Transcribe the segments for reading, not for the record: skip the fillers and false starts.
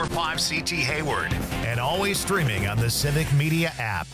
94.5 CT Hayward, and always streaming on the Civic Media app.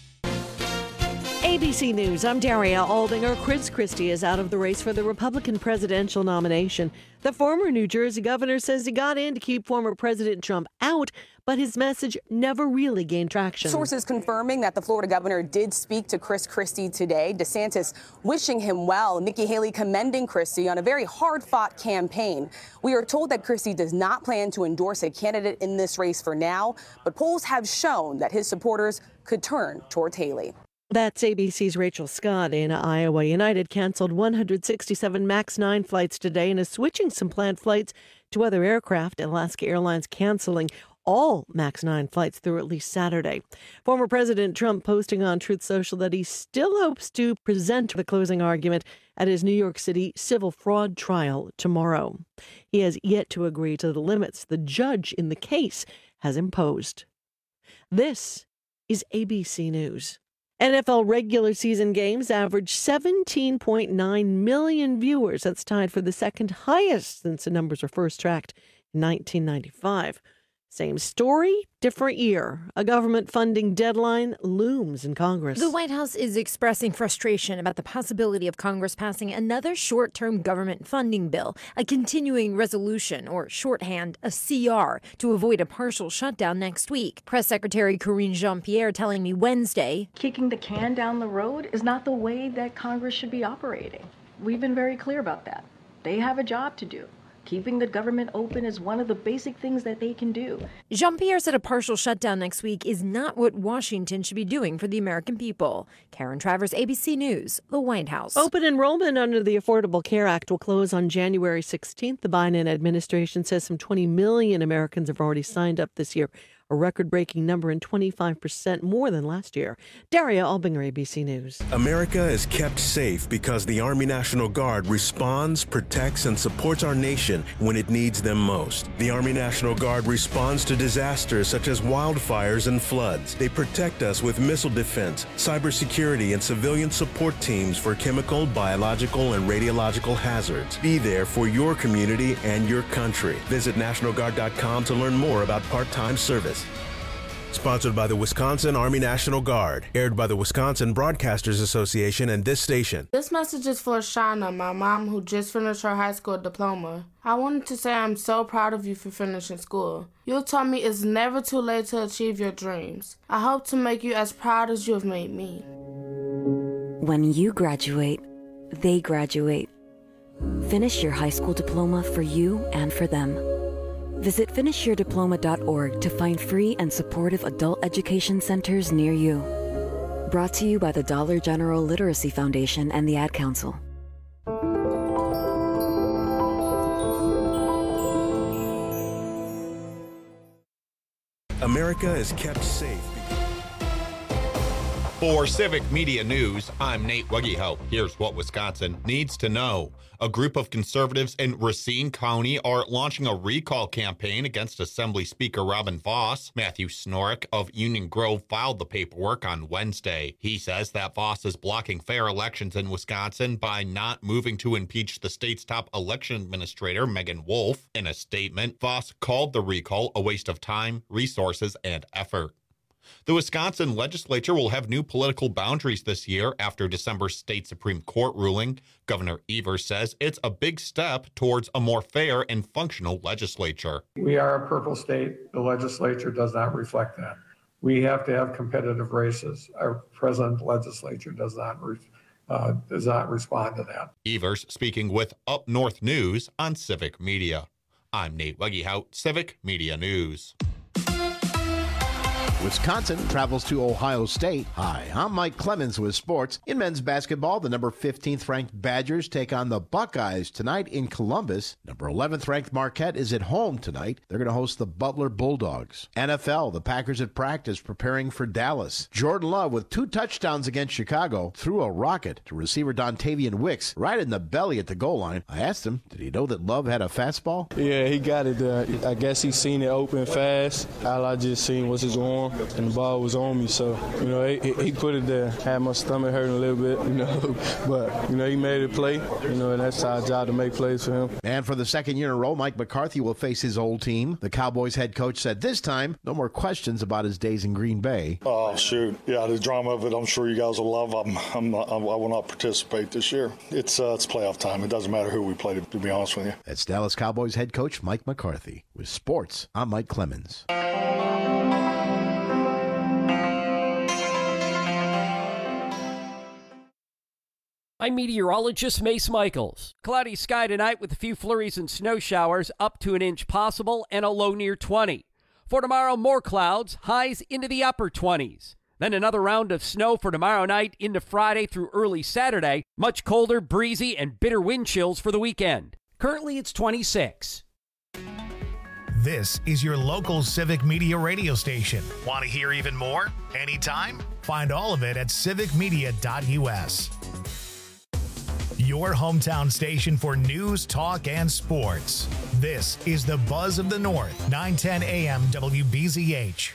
ABC News, I'm Daria Aldinger. Chris Christie is out of the race for the Republican presidential nomination. The former New Jersey governor says he got in to keep former President Trump out, but his message never really gained traction. Sources confirming that the Florida governor did speak to Chris Christie today. DeSantis wishing him well. Nikki Haley commending Christie on a very hard-fought campaign. We are told that Christie does not plan to endorse a candidate in this race for now, but polls have shown that his supporters could turn towards Haley. That's ABC's Rachel Scott in Iowa. United canceled 167 MAX 9 flights today and is switching some planned flights to other aircraft. Alaska Airlines canceling all MAX 9 flights through at least Saturday. Former President Trump posting on Truth Social that he still hopes to present the closing argument at his New York City civil fraud trial tomorrow. He has yet to agree to the limits the judge in the case has imposed. This is ABC News. NFL regular season games averaged 17.9 million viewers. That's tied for the second highest since the numbers were first tracked in 1995. Same story, different year. A government funding deadline looms in Congress. The White House is expressing frustration about the possibility of Congress passing another short-term government funding bill, a continuing resolution, or shorthand, a CR, to avoid a partial shutdown next week. Press Secretary Karine Jean-Pierre telling me Wednesday, kicking the can down the road is not the way that Congress should be operating. We've been very clear about that. They have a job to do. Keeping the government open is one of the basic things that they can do. Jean-Pierre said a partial shutdown next week is not what Washington should be doing for the American people. Karen Travers, ABC News, the White House. Open enrollment under the Affordable Care Act will close on January 16th. The Biden administration says some 20 million Americans have already signed up this year, a record-breaking number and 25% more than last year. Daria Albinger, ABC News. America is kept safe because the Army National Guard responds, protects, and supports our nation when it needs them most. The Army National Guard responds to disasters such as wildfires and floods. They protect us with missile defense, cybersecurity, and civilian support teams for chemical, biological, and radiological hazards. Be there for your community and your country. Visit NationalGuard.com to learn more about part-time service. Sponsored by the Wisconsin Army National Guard. Aired by the Wisconsin Broadcasters Association and this station. This message is for Shauna, my mom, who just finished her high school diploma. I wanted to say I'm so proud of you for finishing school. You taught me it's never too late to achieve your dreams. I hope to make you as proud as you have made me. When you graduate, they graduate. Finish your high school diploma for you and for them. Visit finishyourdiploma.org to find free and supportive adult education centers near you. Brought to you by the Dollar General Literacy Foundation and the Ad Council. America is kept safe. For Civic Media News, I'm Nate Wuggyhout. Here's what Wisconsin needs to know. A group of conservatives in Racine County are launching a recall campaign against Assembly Speaker Robin Vos. Matthew Snorek of Union Grove filed the paperwork on Wednesday. He says that Vos is blocking fair elections in Wisconsin by not moving to impeach the state's top election administrator, Megan Wolf. In a statement, Vos called the recall a waste of time, resources, and effort. The Wisconsin legislature will have new political boundaries this year after December's state Supreme Court ruling. Governor Evers says it's a big step towards a more fair and functional legislature. We are a purple state. The legislature does not reflect that. We have to have competitive races. Our present legislature does not respond to that. Evers speaking with Up North News on Civic Media. I'm Nate Wuggyhout, Civic Media News. Wisconsin travels to Ohio State. Hi, I'm Mike Clemens with sports. In men's basketball, the number 15th ranked Badgers take on the Buckeyes tonight in Columbus. Number 11th ranked Marquette is at home tonight. They're going to host the Butler Bulldogs. NFL, the Packers at practice preparing for Dallas. Jordan Love with 2 touchdowns against Chicago threw a rocket to receiver Dontavian Wicks right in the belly at the goal line. I asked him, did he know that Love had a fastball? Yeah, he got it. I guess he seen it open fast. All I just seen was his arm. on, and the ball was on me. So, he put it there. Had my stomach hurting a little bit, but, he made it play, and that's our job to make plays for him. And for the second year in a row, Mike McCarthy will face his old team. The Cowboys head coach said this time, no more questions about his days in Green Bay. Oh, shoot. Yeah, the drama of it, I'm sure you guys will love. I will not participate this year. It's playoff time. It doesn't matter who we play, to be honest with you. That's Dallas Cowboys head coach Mike McCarthy. With sports, I'm Mike Clemens. I'm meteorologist Mace Michaels. Cloudy sky tonight with a few flurries and snow showers, up to an inch possible, and a low near 20. For tomorrow, more clouds, highs into the upper 20s. Then another round of snow for tomorrow night into Friday through early Saturday. Much colder, breezy, and bitter wind chills for the weekend. Currently, it's 26. This is your local Civic Media radio station. Want to hear even more? Anytime? Find all of it at civicmedia.us. Your hometown station for news, talk, and sports. This is the Buzz of the North, 910 AM WBZH.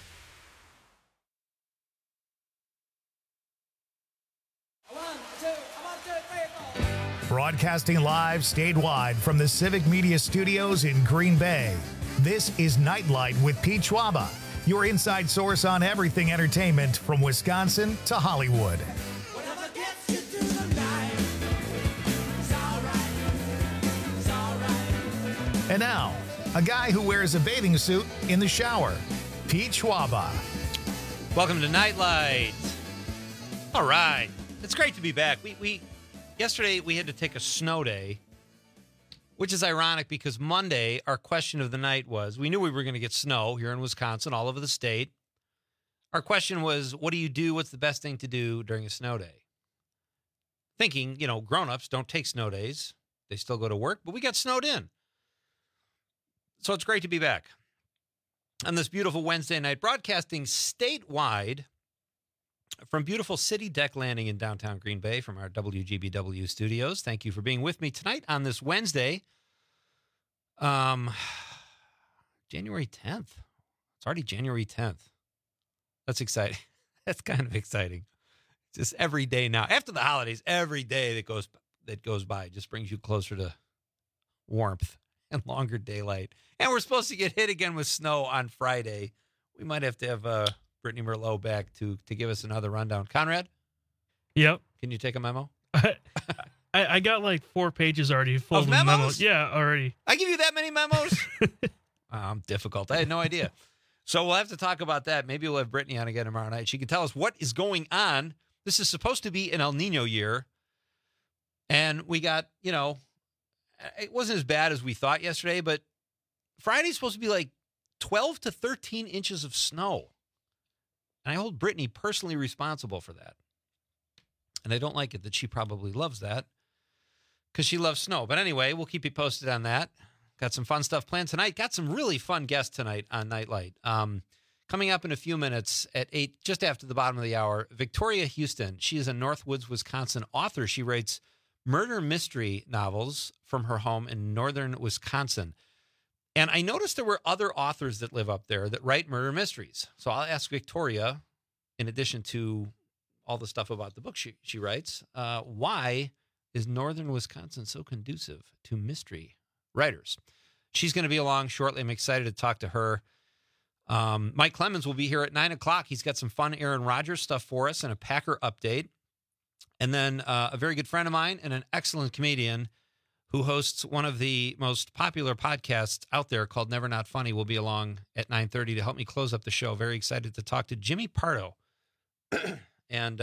Broadcasting live statewide from the Civic Media Studios in Green Bay. This is Nightlight with Pete Schwaba, your inside source on everything entertainment from Wisconsin to Hollywood. And now, a guy who wears a bathing suit in the shower, Pete Schwaba. Welcome to Nightlight. All right. It's great to be back. Yesterday we had to take a snow day, which is ironic because Monday our question of the night was, we knew we were going to get snow here in Wisconsin, all over the state. Our question was, what do you do? What's the best thing to do during a snow day? Thinking, grown-ups don't take snow days. They still go to work, but we got snowed in. So it's great to be back on this beautiful Wednesday night, broadcasting statewide from beautiful City Deck Landing in downtown Green Bay from our WGBW studios. Thank you for being with me tonight on this Wednesday, January 10th. It's already January 10th. That's exciting. That's kind of exciting. Just every day now, after the holidays, every day that goes by just brings you closer to warmth and longer daylight. And we're supposed to get hit again with snow on Friday. We might have to have Brittany Merlot back to give us another rundown. Conrad? Yep. Can you take a memo? I got like 4 pages already full of memos? Yeah, already. I give you that many memos? I'm difficult. I had no idea. So we'll have to talk about that. Maybe we'll have Brittany on again tomorrow night. She can tell us what is going on. This is supposed to be an El Nino year. And we got, it wasn't as bad as we thought yesterday, but Friday's supposed to be like 12 to 13 inches of snow. And I hold Brittany personally responsible for that. And I don't like it that she probably loves that because she loves snow. But anyway, we'll keep you posted on that. Got some fun stuff planned tonight. Got some really fun guests tonight on Nightlight. Coming up in a few minutes at 8, just after the bottom of the hour, Victoria Houston. She is a Northwoods, Wisconsin author. She writes murder mystery novels from her home in northern Wisconsin. And I noticed there were other authors that live up there that write murder mysteries. So I'll ask Victoria, in addition to all the stuff about the book she writes, why is northern Wisconsin so conducive to mystery writers? She's going to be along shortly. I'm excited to talk to her. Mike Clemens will be here at 9 o'clock. He's got some fun Aaron Rodgers stuff for us and a Packer update. And then a very good friend of mine and an excellent comedian who hosts one of the most popular podcasts out there called Never Not Funny will be along at 9:30 to help me close up the show. Very excited to talk to Jimmy Pardo. And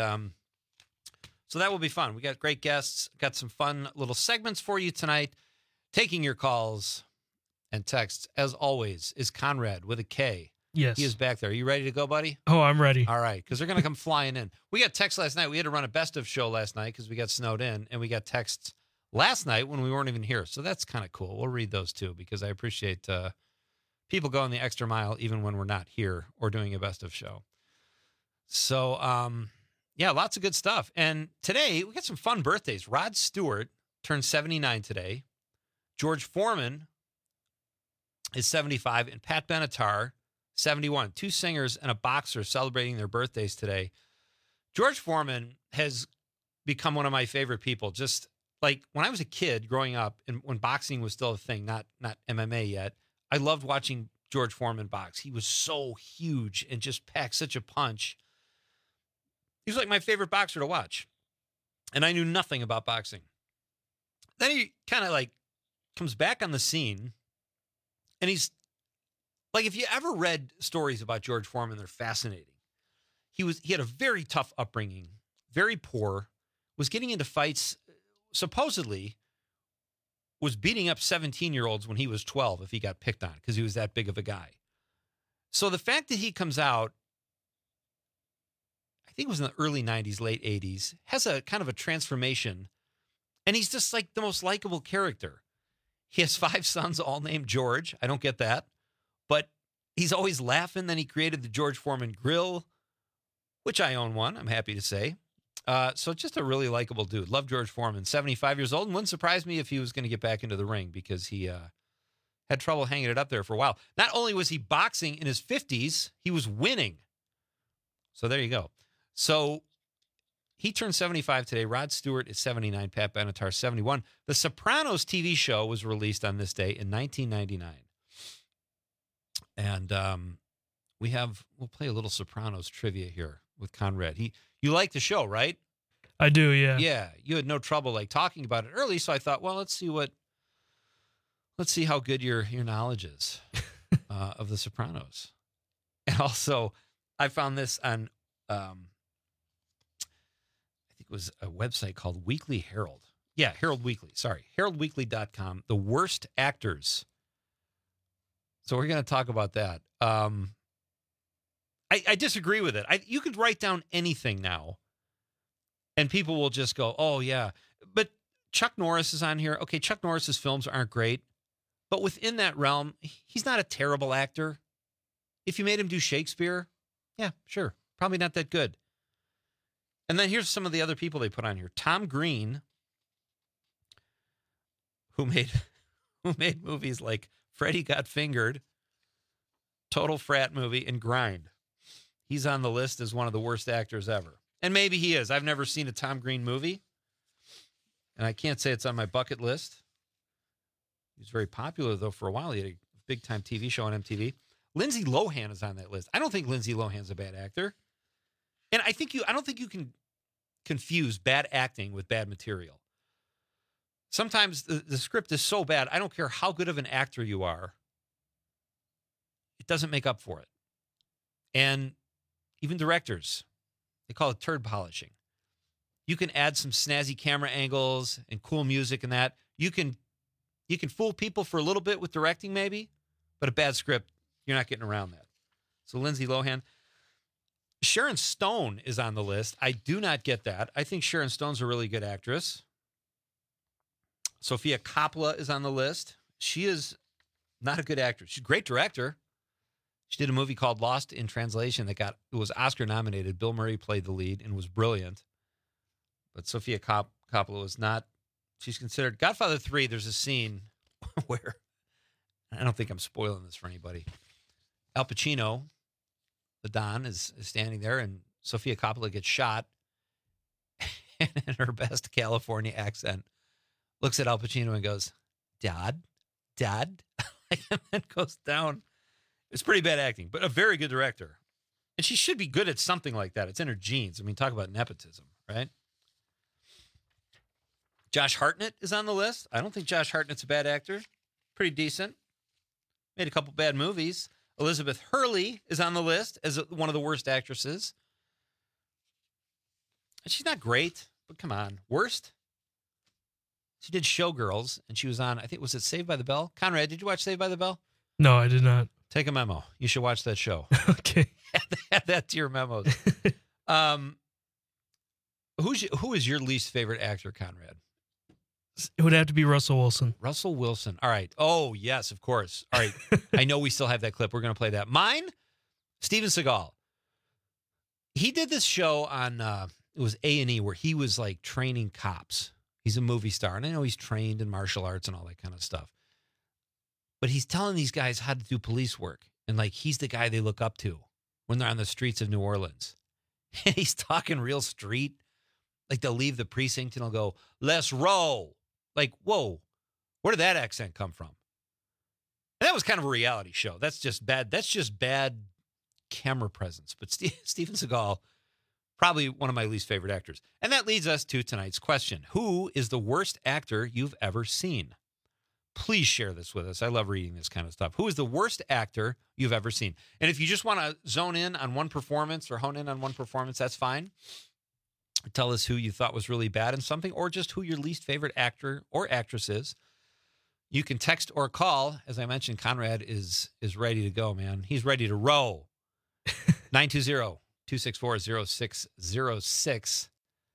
so that will be fun. We got great guests, got some fun little segments for you tonight. Taking your calls and texts, as always, is Conrad with a K. Yes. He is back there. Are you ready to go, buddy? Oh, I'm ready. All right, because they're going to come flying in. We got texts last night. We had to run a best of show last night because we got snowed in, and we got texts last night when we weren't even here. So that's kind of cool. We'll read those too because I appreciate people going the extra mile even when we're not here or doing a best of show. So, yeah, lots of good stuff. And today we got some fun birthdays. Rod Stewart turned 79 today. George Foreman is 75, and Pat Benatar 71. Two singers and a boxer celebrating their birthdays today. George Foreman has become one of my favorite people. Just like when I was a kid growing up and when boxing was still a thing, not MMA yet, I loved watching George Foreman box. He was so huge and just packed such a punch. He was like my favorite boxer to watch. And I knew nothing about boxing. Then he kind of like comes back on the scene, and he's like, if you ever read stories about George Foreman, they're fascinating. He had a very tough upbringing, very poor, was getting into fights, supposedly was beating up 17-year-olds when he was 12 if he got picked on because he was that big of a guy. So the fact that he comes out, I think it was in the early 90s, late 80s, has a kind of a transformation, and he's just like the most likable character. He has 5 sons, all named George. I don't get that. But he's always laughing. Then he created the George Foreman Grill, which I own one, I'm happy to say. So just a really likable dude. Love George Foreman, 75 years old. And wouldn't surprise me if he was going to get back into the ring because he had trouble hanging it up there for a while. Not only was he boxing in his 50s, he was winning. So there you go. So he turned 75 today. Rod Stewart is 79. Pat Benatar, 71. The Sopranos TV show was released on this day in 1999. And we'll play a little Sopranos trivia here with Conrad. You like the show, right? I do, yeah. Yeah, you had no trouble like talking about it early, so I thought, well, let's see how good your knowledge is of the Sopranos. And also, I found this on I think it was a website called Weekly Herald. Yeah, Herald Weekly. Sorry, heraldweekly.com. The worst actors. So we're going to talk about that. I disagree with it. You could write down anything now, and people will just go, oh, yeah. But Chuck Norris is on here. Okay, Chuck Norris's films aren't great, but within that realm, he's not a terrible actor. If you made him do Shakespeare, yeah, sure. Probably not that good. And then here's some of the other people they put on here. Tom Green, who made movies like Freddy Got Fingered, Total Frat Movie, and Grind. He's on the list as one of the worst actors ever. And maybe he is. I've never seen a Tom Green movie, and I can't say it's on my bucket list. He was very popular, though, for a while. He had a big-time TV show on MTV. Lindsay Lohan is on that list. I don't think Lindsay Lohan's a bad actor. And I don't think you can confuse bad acting with bad material. Sometimes the script is so bad, I don't care how good of an actor you are, it doesn't make up for it. And even directors, they call it turd polishing. You can add some snazzy camera angles and cool music and that. You can fool people for a little bit with directing maybe, but a bad script, you're not getting around that. So Lindsay Lohan. Sharon Stone is on the list. I do not get that. I think Sharon Stone's a really good actress. Sofia Coppola is on the list. She is not a good actress. She's a great director. She did a movie called Lost in Translation it was Oscar nominated. Bill Murray played the lead and was brilliant. But Sofia Coppola was not. She's considered Godfather 3. There's a scene where, I don't think I'm spoiling this for anybody. Al Pacino, the Don, is standing there, and Sofia Coppola gets shot, and in her best California accent, looks at Al Pacino and goes, Dad, and then goes down. It's pretty bad acting, but a very good director. And she should be good at something like that. It's in her genes. I mean, talk about nepotism, right? Josh Hartnett is on the list. I don't think Josh Hartnett's a bad actor. Pretty decent. Made a couple bad movies. Elizabeth Hurley is on the list as one of the worst actresses. And she's not great, but come on. Worst? She did Showgirls, and she was on, I think, was it Saved by the Bell? Conrad, did you watch Saved by the Bell? No, I did not. Take a memo. You should watch that show. Okay. Add that to your memos. Who is your least favorite actor, Conrad? It would have to be Russell Wilson. Russell Wilson. All right. Oh, yes, of course. All right. I know we still have that clip. We're going to play that. Mine, Steven Seagal. He did this show on, it was A&E, where he was like training cops. He's a movie star, and I know he's trained in martial arts and all that kind of stuff. But he's telling these guys how to do police work. And like, he's the guy they look up to when they're on the streets of New Orleans. And he's talking real street. Like, they'll leave the precinct and they'll go, let's roll. Like, whoa, where did that accent come from? And that was kind of a reality show. That's just bad. That's just bad camera presence. But Steven Seagal, probably one of my least favorite actors. And that leads us to tonight's question. Who is the worst actor you've ever seen? Please share this with us. I love reading this kind of stuff. Who is the worst actor you've ever seen? And if you just want to zone in on one performance or hone in on one performance, that's fine. Tell us who you thought was really bad in something, or just who your least favorite actor or actress is. You can text or call. As I mentioned, Conrad is ready to go, man. He's ready to roll. 920-264-0606.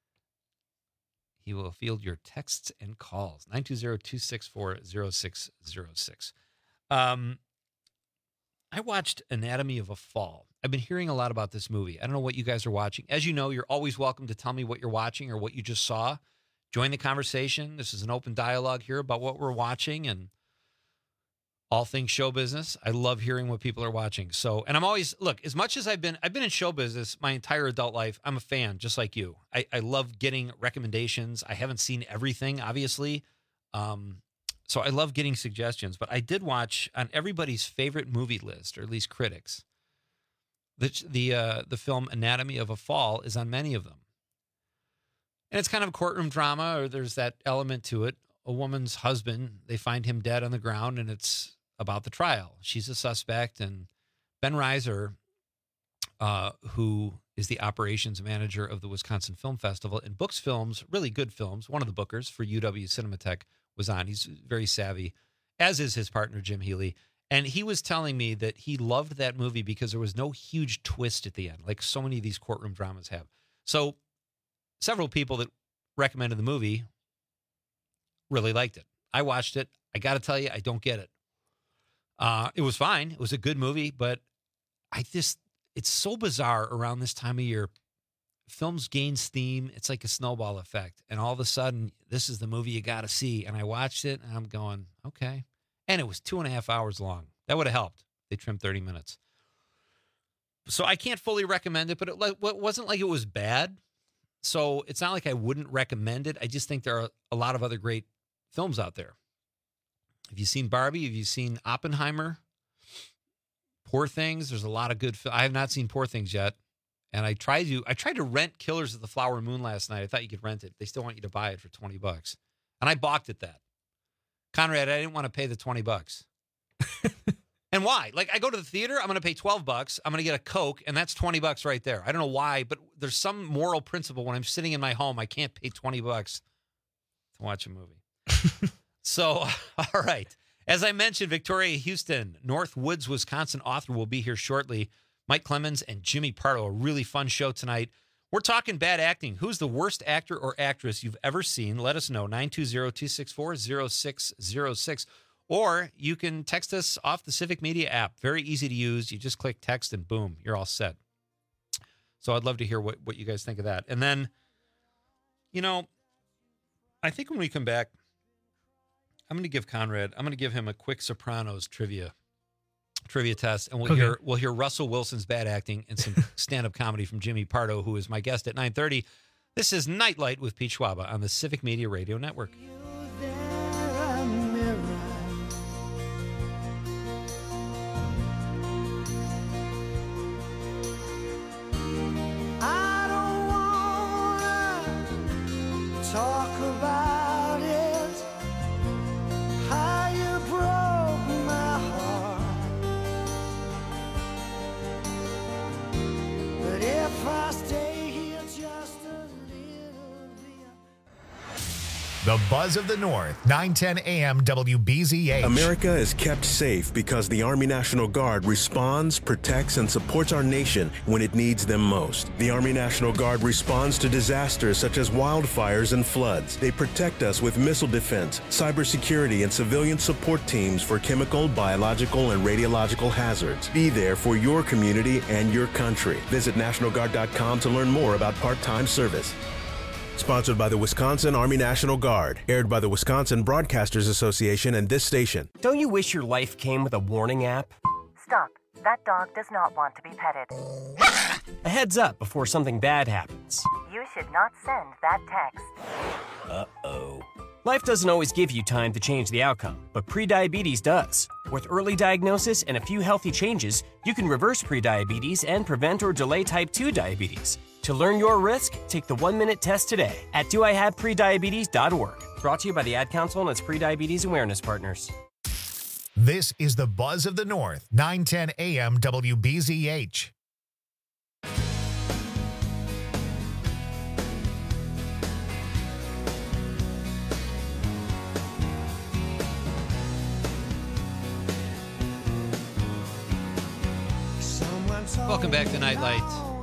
He will field your texts and calls. 920-264-0606. I watched Anatomy of a Fall. I've been hearing a lot about this movie. I don't know what you guys are watching. As you know, you're always welcome to tell me what you're watching or what you just saw. Join the conversation. This is an open dialogue here about what we're watching and all things show business. I love hearing what people are watching. So, and I'm always, look, as much as I've been in show business my entire adult life, I'm a fan, just like you. I love getting recommendations. I haven't seen everything, obviously. So I love getting suggestions, but I did watch on everybody's favorite movie list, or at least critics. The film Anatomy of a Fall is on many of them. And it's kind of a courtroom drama, or there's that element to it. A woman's husband, they find him dead on the ground, and it's about the trial. She's a suspect, and Ben Reiser, who is the operations manager of the Wisconsin Film Festival and books films, really good films, one of the bookers for UW Cinematheque, was on. He's very savvy, as is his partner, Jim Healy. And he was telling me that he loved that movie because there was no huge twist at the end, like so many of these courtroom dramas have. So several people that recommended the movie really liked it. I watched it. I got to tell you, I don't get it. It was fine. It was a good movie, but it's so bizarre around this time of year. Films gain steam. It's like a snowball effect. And all of a sudden, this is the movie you got to see. And I watched it, and I'm going, okay. And it was 2.5 hours long. That would have helped. They trimmed 30 minutes. So I can't fully recommend it, but it wasn't like it was bad. So it's not like I wouldn't recommend it. I just think there are a lot of other great films out there. Have you seen Barbie? Have you seen Oppenheimer? Poor Things? There's a lot of good I have not seen Poor Things yet. And I tried to rent Killers of the Flower Moon last night. I thought you could rent it. They still want you to buy it for $20. And I balked at that. Conrad, I didn't want to pay the $20. And why? Like, I go to the theater, I'm going to pay $12. I'm going to get a Coke, and that's $20 right there. I don't know why, but there's some moral principle when I'm sitting in my home, I can't pay $20 to watch a movie. So, all right. As I mentioned, Victoria Houston, North Woods, Wisconsin author, will be here shortly. Mike Clemens and Jimmy Pardo, a really fun show tonight. We're talking bad acting. Who's the worst actor or actress you've ever seen? Let us know, 920-264-0606. Or you can text us off the Civic Media app. Very easy to use. You just click text and boom, you're all set. So I'd love to hear what you guys think of that. And then, I think when we come back, I'm going to give him a quick Sopranos trivia test, and we'll hear Russell Wilson's bad acting and some stand-up comedy from Jimmy Pardo, who is my guest at 9:30. This is Nightlight with Pete Schwaba on the Civic Media Radio Network. Talk about it, how you broke my heart. But if I stay here just a little bit. The Buzz of the North, 910 AM WBZH. America is kept safe because the Army National Guard responds, protects, and supports our nation when it needs them most. The Army National Guard responds to disasters such as wildfires and floods. They protect us with missile defense, cybersecurity, and civilian support teams for chemical, biological, and radiological hazards. Be there for your community and your country. Visit NationalGuard.com to learn more about part-time service. Sponsored by the Wisconsin Army National Guard. Aired by the Wisconsin Broadcasters Association and this station. Don't you wish your life came with a warning app? Stop. That dog does not want to be petted. A heads up before something bad happens. You should not send that text. Uh-oh. Life doesn't always give you time to change the outcome, but prediabetes does. With early diagnosis and a few healthy changes, you can reverse prediabetes and prevent or delay type 2 diabetes. To learn your risk, take the 1-minute test today at doihaveprediabetes.org. Brought to you by the Ad Council and its prediabetes awareness partners. This is the Buzz of the North, 910 AM WBZH. Welcome back to Nightlight.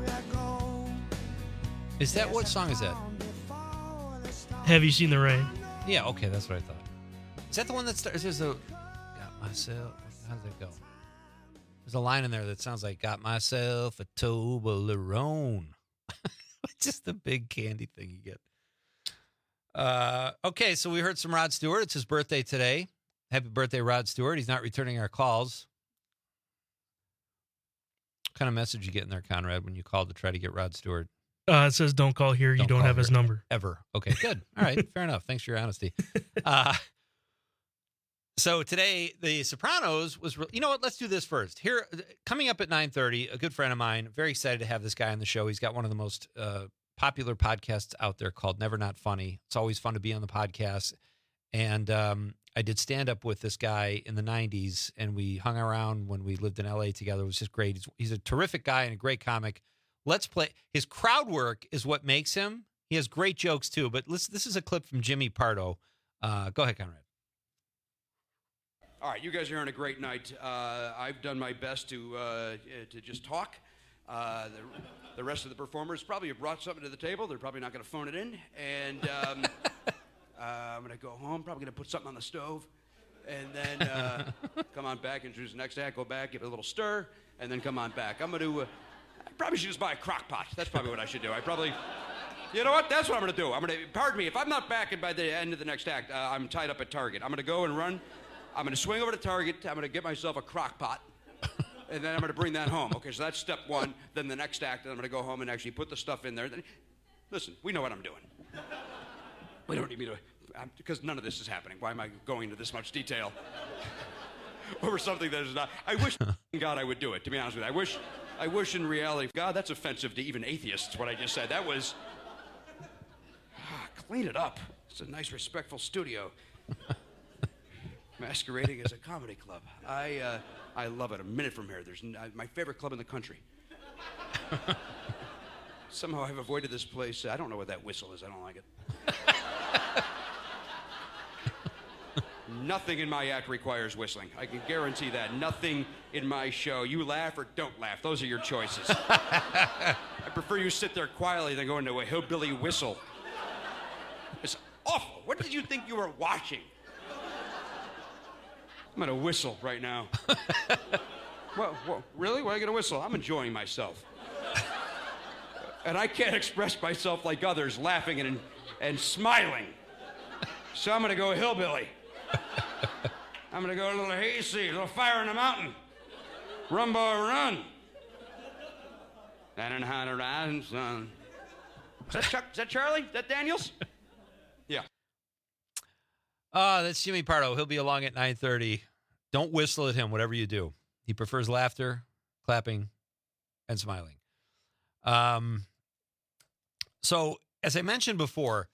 Is that, what song is that? Have You Seen the Rain? Yeah, okay, that's what I thought. Is that the one that starts? There's a got myself. How does that go? There's a line in there that sounds like "Got myself a Toblerone." Just the big candy thing you get. Okay, so we heard some Rod Stewart. It's his birthday today. Happy birthday, Rod Stewart. He's not returning our calls. What kind of message you get in there, Conrad, when you called to try to get Rod Stewart? It says, don't call here. You don't have his number. Ever. Okay, good. All right, fair enough. Thanks for your honesty. So today, The Sopranos was... You know what? Let's do this first. Here, coming up at 9:30, a good friend of mine, very excited to have this guy on the show. He's got one of the most popular podcasts out there called Never Not Funny. It's always fun to be on the podcast. And I did stand-up with this guy in the 90s, and we hung around when we lived in L.A. together. It was just great. He's a terrific guy and a great comic. Let's play. His crowd work is what makes him. He has great jokes, too. But listen, this is a clip from Jimmy Pardo. Go ahead, Conrad. All right, you guys are having a great night. I've done my best to just talk. The rest of the performers probably have brought something to the table. They're probably not going to phone it in. And I'm going to go home, probably going to put something on the stove, and then come on back, introduce the next act, go back, give it a little stir, and then come on back. I'm going to, I probably should just buy a crock pot. That's probably what I should do. You know what? That's what I'm going to do. Pardon me, if I'm not back by the end of the next act, I'm tied up at Target. I'm going to go and run. I'm going to swing over to Target. I'm going to get myself a crock pot, and then I'm going to bring that home. Okay, so that's step one. Then the next act, I'm going to go home and actually put the stuff in there. Listen, we know what I'm doing. We don't need me to, because none of this is happening. Why am I going into this much detail over something that is not? I wish, God, I would do it, to be honest with you. I wish in reality, God, that's offensive to even atheists, what I just said. That was, clean it up. It's a nice, respectful studio. Masquerading as a comedy club. I love it. A minute from here, there's my favorite club in the country. Somehow I've avoided this place. I don't know what that whistle is. I don't like it. Nothing in my act requires whistling. I can guarantee that. Nothing in my show. You laugh or don't laugh. Those are your choices. I prefer you sit there quietly than go into a hillbilly whistle. It's awful. What did you think you were watching? I'm going to whistle right now. Well, really? Why are you going to whistle? I'm enjoying myself. And I can't express myself like others, laughing and smiling. So I'm going to go hillbilly. I'm going to go a little hayseed, a little fire in the mountain. Run, boy, run. That ain't how to rise, son. Is that Chuck? Is that Charlie? Is that Daniels? Yeah. That's Jimmy Pardo. He'll be along at 9:30. Don't whistle at him, whatever you do. He prefers laughter, clapping, and smiling. So, as I mentioned before,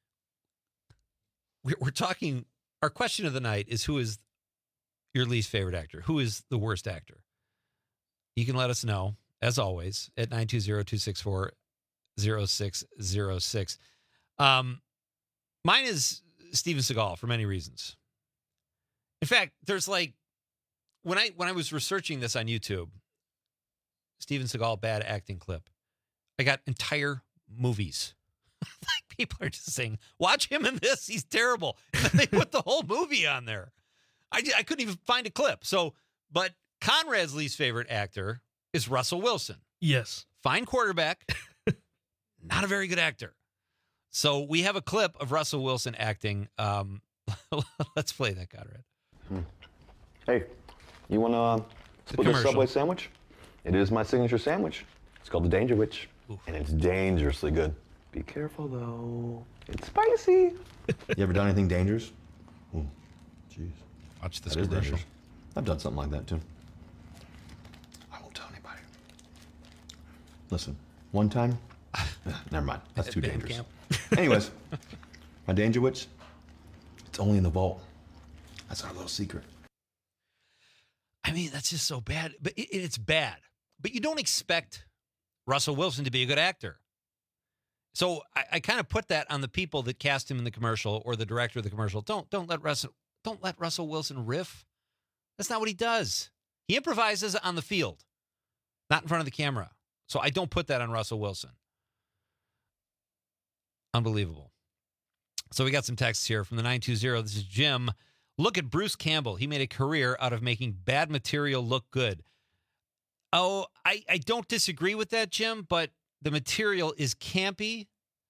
we're talking, our question of the night is, who is your least favorite actor? Who is the worst actor? You can let us know, as always, at 920-264-0606. Mine is Steven Seagal for many reasons. In fact, there's like, when I was researching this on YouTube, Steven Seagal bad acting clip, I got entire movies. Like, people are just saying, watch him in this, he's terrible. And then they put the whole movie on there. I couldn't even find a clip. So, but Conrad's least favorite actor is Russell Wilson. Yes. Fine quarterback, not a very good actor. So we have a clip of Russell Wilson acting. Let's play that, Conrad. Hey, you want to The With a commercial. Subway sandwich, it is my signature sandwich. It's called the Danger Witch, and it's dangerously good. Be careful, though. It's spicy. You ever done anything dangerous? Jeez. Watch this That is commercial. dangerous. I've done something like that, too. I won't tell anybody. Listen, one time... never mind. That's too Band dangerous. camp. Anyways, my Danger Witch, it's only in the vault. That's our little secret. I mean, that's just so bad. But it's bad. But you don't expect Russell Wilson to be a good actor. So I kind of put that on the people that cast him in the commercial or the director of the commercial. Don't let Russell Wilson riff. That's not what he does. He improvises on the field, not in front of the camera. So I don't put that on Russell Wilson. Unbelievable. So we got some texts here from the 920. This is Jim. Look at Bruce Campbell. He made a career out of making bad material look good. Oh, I don't disagree with that, Jim, but the material is campy,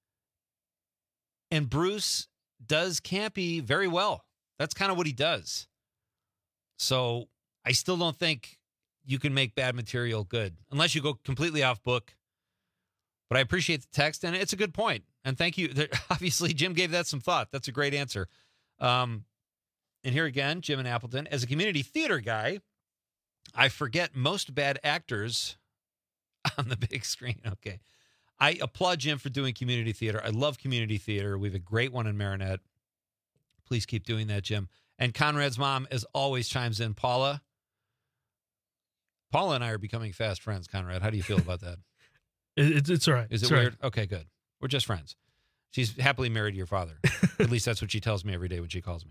and Bruce does campy very well. That's kind of what he does. So I still don't think you can make bad material good unless you go completely off book. But I appreciate the text, and it's a good point. And thank you. Obviously, Jim gave that some thought. That's a great answer. And here again, Jim in Appleton. As a community theater guy, I forget most bad actors on the big screen. Okay. I applaud Jim for doing community theater. I love community theater. We have a great one in Marinette. Please keep doing that, Jim. And Conrad's mom, as always, chimes in. Paula and I are becoming fast friends, Conrad. How do you feel about that? It's all right. Is it weird? Right. Okay, good. We're just friends. She's happily married to your father. At least that's what she tells me every day when she calls me.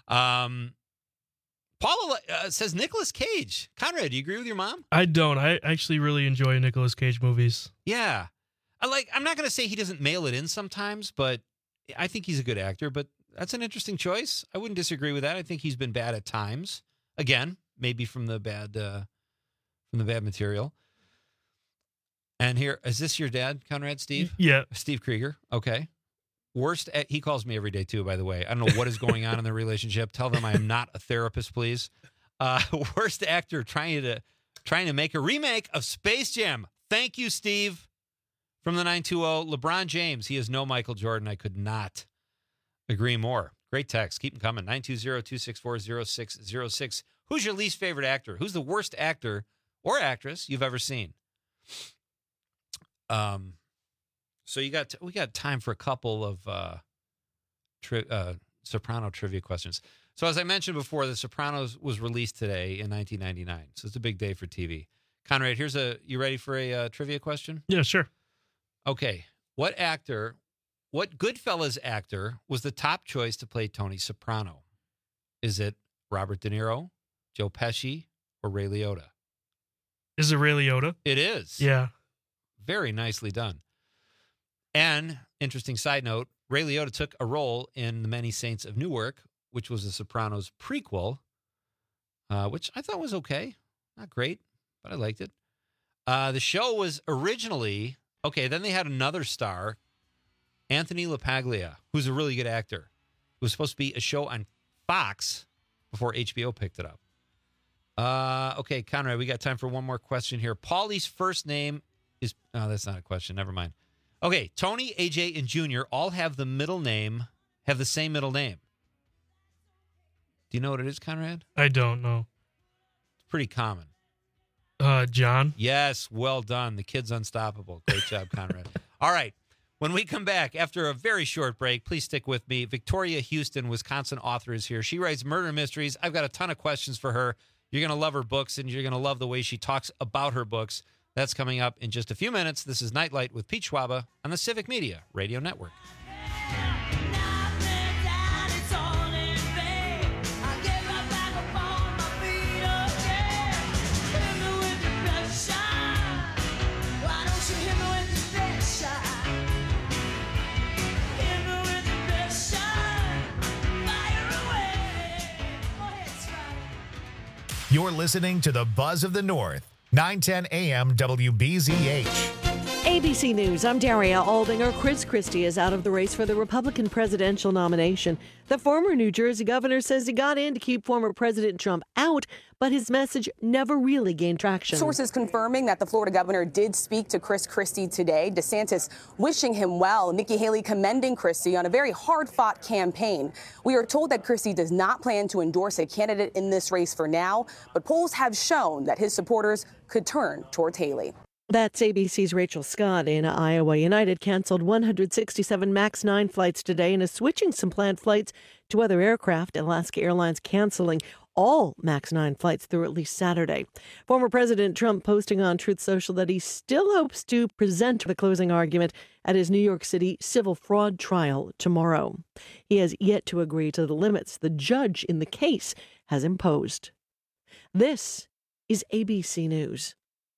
Paula says Nicolas Cage. Conrad, do you agree with your mom? I don't. I actually really enjoy Nicolas Cage movies. Yeah. I'm not going to say he doesn't mail it in sometimes, but I think he's a good actor. But that's an interesting choice. I wouldn't disagree with that. I think he's been bad at times. Again, maybe from the bad material. And here, is this your dad, Conrad, Steve? Yeah. Steve Krieger. Okay. He calls me every day too, by the way. I don't know what is going on in their relationship. Tell them I am not a therapist, please. Worst actor trying to make a remake of Space Jam. Thank you, Steve. From the 920, LeBron James. He is no Michael Jordan. I could not agree more. Great text. Keep them coming. 920-264-0606. Who's your least favorite actor? Who's the worst actor or actress you've ever seen? So we got time for a couple of Soprano trivia questions. So as I mentioned before, The Sopranos was released today in 1999. So it's a big day for TV. Conrad, you ready for a trivia question? Yeah, sure. Okay. What Goodfellas actor was the top choice to play Tony Soprano? Is it Robert De Niro, Joe Pesci, or Ray Liotta? Is it Ray Liotta? It is. Yeah. Very nicely done. And, interesting side note, Ray Liotta took a role in The Many Saints of Newark, which was a Sopranos prequel, which I thought was okay. Not great, but I liked it. The show was originally, then they had another star, Anthony LaPaglia, who's a really good actor. It was supposed to be a show on Fox before HBO picked it up. Okay, Conrad, we got time for one more question here. Paulie's first name is, that's not a question. Never mind. Okay, Tony, AJ, and Junior all have the same middle name. Do you know what it is, Conrad? I don't know. It's pretty common. John? Yes, well done. The kid's unstoppable. Great job, Conrad. All right. When we come back, after a very short break, please stick with me. Victoria Houston, Wisconsin author, is here. She writes murder mysteries. I've got a ton of questions for her. You're going to love her books, and you're going to love the way she talks about her books. That's coming up in just a few minutes. This is Nightlight with Pete Schwaba on the Civic Media Radio Network. You're listening to the Buzz of the North, 910 AM WBZH. ABC News, I'm Daria Aldinger. Chris Christie is out of the race for the Republican presidential nomination. The former New Jersey governor says he got in to keep former President Trump out, but his message never really gained traction. Sources confirming that the Florida governor did speak to Chris Christie today. DeSantis wishing him well. Nikki Haley commending Christie on a very hard-fought campaign. We are told that Christie does not plan to endorse a candidate in this race for now, but polls have shown that his supporters could turn towards Haley. That's ABC's Rachel Scott. In Iowa, United canceled 167 MAX 9 flights today and is switching some planned flights to other aircraft. Alaska Airlines canceling all MAX 9 flights through at least Saturday. Former President Trump posting on Truth Social that he still hopes to present the closing argument at his New York City civil fraud trial tomorrow. He has yet to agree to the limits the judge in the case has imposed. This is ABC News.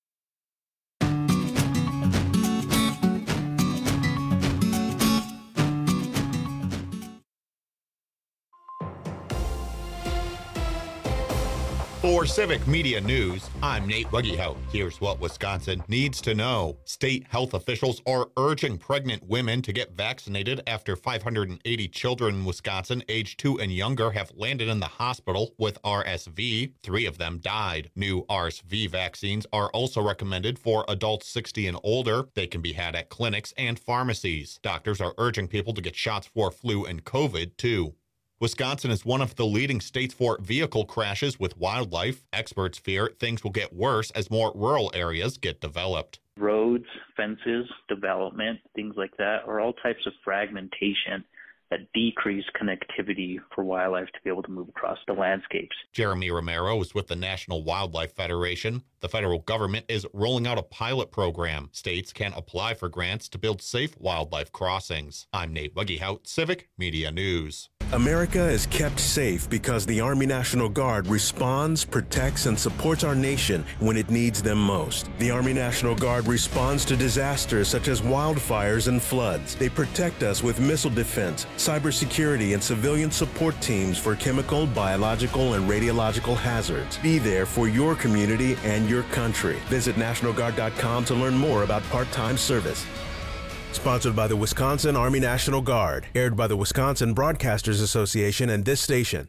For Civic Media News, I'm Nate Wuggyhout. Here's what Wisconsin needs to know. State health officials are urging pregnant women to get vaccinated after 580 children in Wisconsin aged 2 and younger have landed in the hospital with RSV. 3 of them died. New RSV vaccines are also recommended for adults 60 and older. They can be had at clinics and pharmacies. Doctors are urging people to get shots for flu and COVID, too. Wisconsin is one of the leading states for vehicle crashes with wildlife. Experts fear things will get worse as more rural areas get developed. Roads, fences, development, things like that are all types of fragmentation that decrease connectivity for wildlife to be able to move across the landscapes. Jeremy Romero is with the National Wildlife Federation. The federal government is rolling out a pilot program. States can apply for grants to build safe wildlife crossings. I'm Nate Wuggyhout, Civic Media News. America is kept safe because the Army National Guard responds, protects, and supports our nation when it needs them most. The Army National Guard responds to disasters such as wildfires and floods. They protect us with missile defense, cybersecurity, and civilian support teams for chemical, biological, and radiological hazards. Be there for your community and your country. Visit NationalGuard.com to learn more about part-time service. Sponsored by the Wisconsin Army National Guard. Aired by the Wisconsin Broadcasters Association and this station.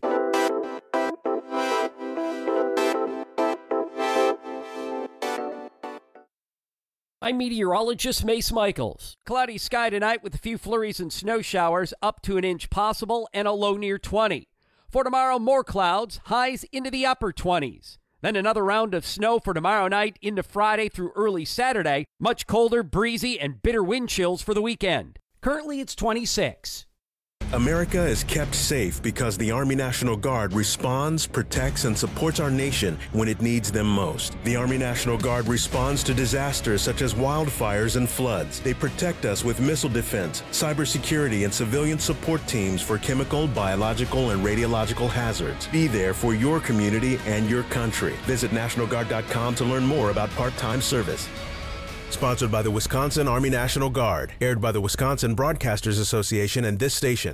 I'm meteorologist Mace Michaels. Cloudy sky tonight with a few flurries and snow showers, up to an inch possible, and a low near 20. For tomorrow, more clouds, highs into the upper 20s. Then another round of snow for tomorrow night into Friday through early Saturday. Much colder, breezy, and bitter wind chills for the weekend. Currently, it's 26. America is kept safe because the Army National Guard responds, protects, and supports our nation when it needs them most. The Army National Guard responds to disasters such as wildfires and floods. They protect us with missile defense, cybersecurity, and civilian support teams for chemical, biological, and radiological hazards. Be there for your community and your country. Visit NationalGuard.com to learn more about part-time service. Sponsored by the Wisconsin Army National Guard. Aired by the Wisconsin Broadcasters Association and this station.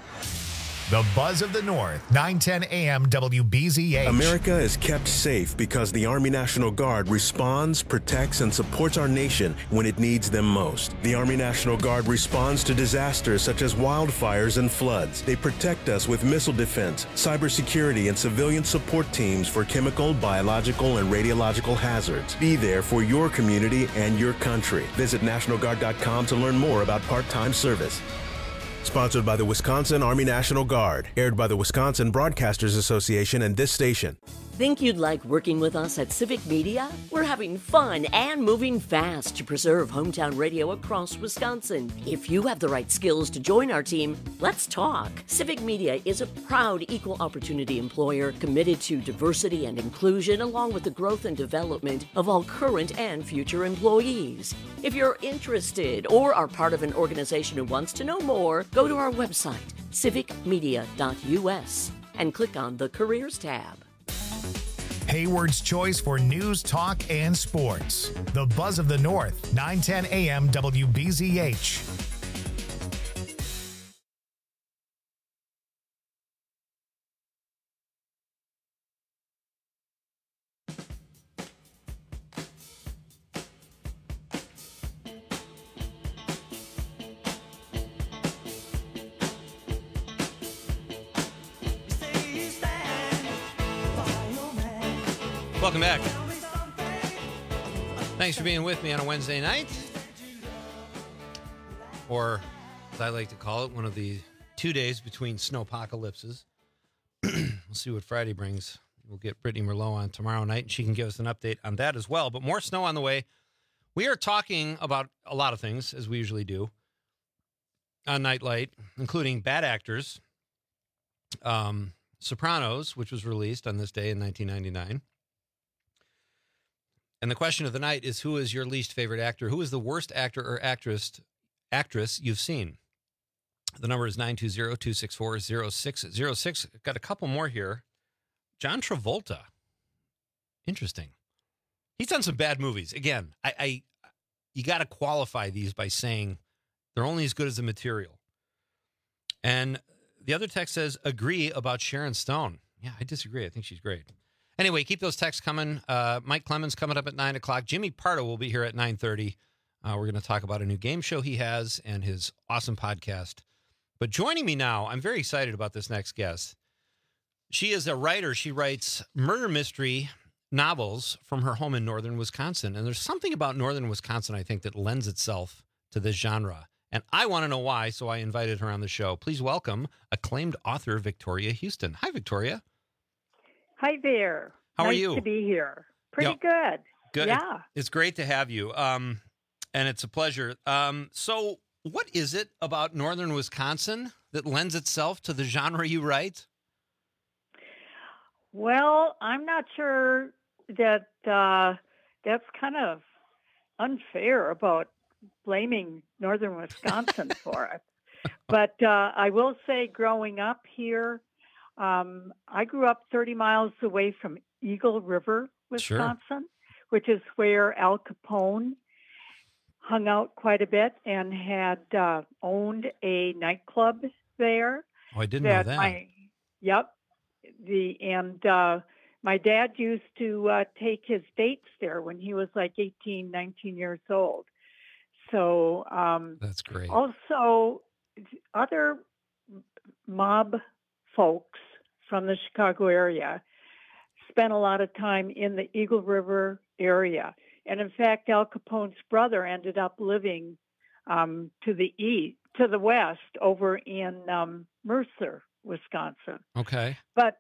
The Buzz of the North, 910 AM WBZH. America is kept safe because the Army National Guard responds, protects, and supports our nation when it needs them most. The Army National Guard responds to disasters such as wildfires and floods. They protect us with missile defense, cybersecurity, and civilian support teams for chemical, biological, and radiological hazards. Be there for your community and your country. Visit NationalGuard.com to learn more about part-time service. Sponsored by the Wisconsin Army National Guard. Aired by the Wisconsin Broadcasters Association and this station. Think you'd like working with us at Civic Media? We're having fun and moving fast to preserve hometown radio across Wisconsin. If you have the right skills to join our team, let's talk. Civic Media is a proud equal opportunity employer committed to diversity and inclusion along with the growth and development of all current and future employees. If you're interested or are part of an organization who wants to know more, go to our website, civicmedia.us, and click on the Careers tab. Hayward's choice for news, talk, and sports. The Buzz of the North, 910 AM WBZH. Welcome back. Thanks for being with me on a Wednesday night. Or, as I like to call it, one of the 2 days between snowpocalypses. We'll see what Friday brings. We'll get Brittany Merlot on tomorrow night, and she can give us an update on that as well. But more snow on the way. We are talking about a lot of things, as we usually do, on Nightlight, including Bad Actors, Sopranos, which was released on this day in 1999. And the question of the night is, who is your least favorite actor? Who is the worst actor or actress you've seen? The number is 920-264-0606. Got a couple more here. John Travolta. Interesting. He's done some bad movies. Again, you got to qualify these by saying they're only as good as the material. And the other text says, agree about Sharon Stone. Yeah, I disagree. I think she's great. Anyway, keep those texts coming. Mike Clemens coming up at 9 o'clock. Jimmy Pardo will be here at 9:30. We're going to talk about a new game show he has and his awesome podcast. But joining me now, I'm very excited about this next guest. She is a writer. She writes murder mystery novels from her home in northern Wisconsin. And there's something about northern Wisconsin, I think, that lends itself to this genre. And I want to know why, so I invited her on the show. Please welcome acclaimed author Victoria Houston. Hi, Victoria. Hi there. How are nice you? To be here. Pretty good. Good. Yeah. It's great to have you. And it's a pleasure. So what is it about northern Wisconsin that lends itself to the genre you write? Well, I'm not sure that that's kind of unfair about blaming northern Wisconsin for it. But I will say growing up here, I grew up 30 miles away from Eagle River, Wisconsin, which is where Al Capone hung out quite a bit and had owned a nightclub there. Oh, I didn't know that. My dad used to take his dates there when he was like 18, 19 years old. So that's great. Also, other mob folks from the Chicago area spent a lot of time in the Eagle River area. And in fact, Al Capone's brother ended up living to the west over in Mercer, Wisconsin. Okay. But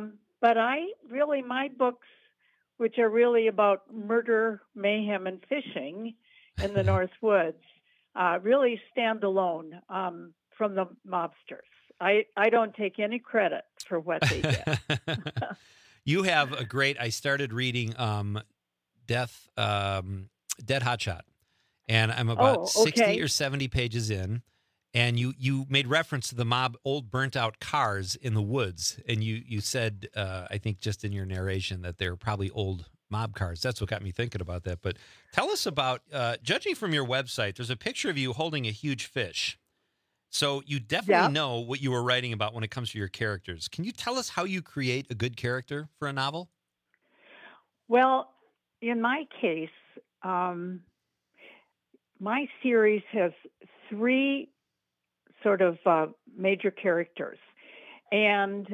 my books, which are really about murder, mayhem, and fishing in the North Woods, really stand alone from the mobsters. I don't take any credit for what they did. You have a great, I started reading Dead Hotshot, and I'm about 60 or 70 pages in, and you made reference to the mob, old burnt out cars in the woods, and you said, I think just in your narration, that they're probably old mob cars. That's what got me thinking about that. But tell us about, judging from your website, there's a picture of you holding a huge fish. So you definitely know what you were writing about when it comes to your characters. Can you tell us how you create a good character for a novel? Well, in my case, my series has three sort of major characters. And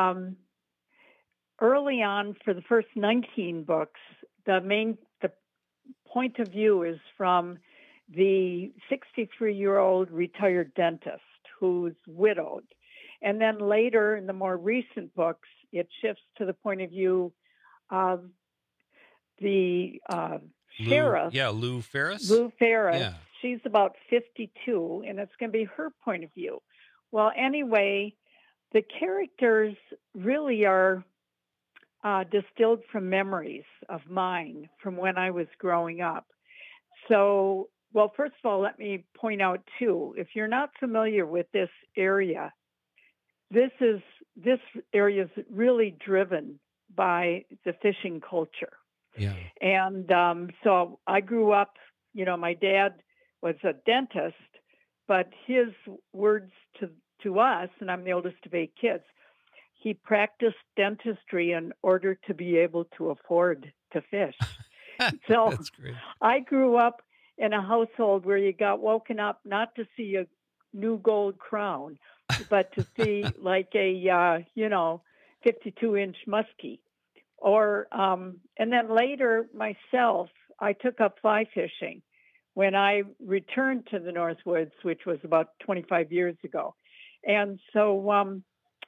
early on, for the first 19 books, the point of view is from the 63-year-old retired dentist who's widowed. And then later, in the more recent books, it shifts to the point of view of the sheriff. Lou Ferris. Lou Ferris. Yeah. She's about 52, and it's going to be her point of view. Well, anyway, the characters really are distilled from memories of mine from when I was growing up. So, well, first of all, let me point out, too, if you're not familiar with this area, this area is really driven by the fishing culture. Yeah. And so I grew up, my dad was a dentist, but his words to us, and I'm the oldest of 8 kids, he practiced dentistry in order to be able to afford to fish. So that's great. I grew up in a household where you got woken up not to see a new gold crown, but to see like a, 52-inch muskie Or and then later myself, I took up fly fishing when I returned to the Northwoods, which was about 25 years ago. And so